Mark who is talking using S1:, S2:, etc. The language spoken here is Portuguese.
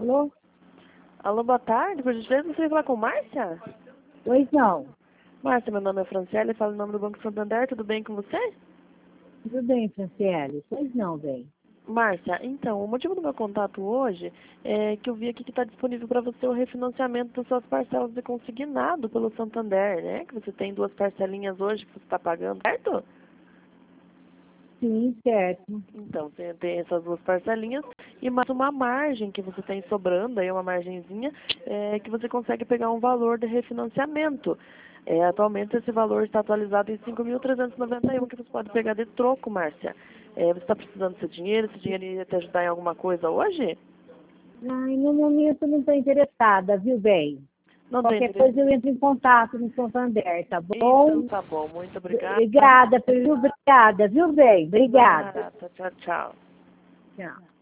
S1: Alô?
S2: Alô, boa tarde. Por gentileza, você vai falar com Márcia?
S1: Pois não.
S2: Márcia, meu nome é Franciele, falo em nome do Banco Santander. Tudo bem com você?
S1: Tudo bem, Franciele? Pois não, bem.
S2: Márcia, então, o motivo do meu contato hoje é que eu vi aqui que está disponível para você o refinanciamento das suas parcelas de consignado pelo Santander, né? Que você tem 2 parcelinhas hoje que você está pagando, certo?
S1: Sim, certo.
S2: Então, você tem essas 2 parcelinhas e mais uma margem que você tem sobrando, aí uma margenzinha, que você consegue pegar um valor de refinanciamento. Atualmente esse valor está atualizado em 5.391 que você pode pegar de troco, Márcia. Você está precisando desse dinheiro? Esse dinheiro ia te ajudar em alguma coisa hoje?
S1: Ai, no momento não estou interessada, viu, bem?
S2: Não tem
S1: Qualquer
S2: interesse?
S1: coisa eu entro em contato no Santander, tá
S2: Então
S1: bom?
S2: tá bom, muito obrigada.
S1: Obrigada, viu, bem? Obrigada.
S2: Nada, tchau, tchau.
S1: Tchau.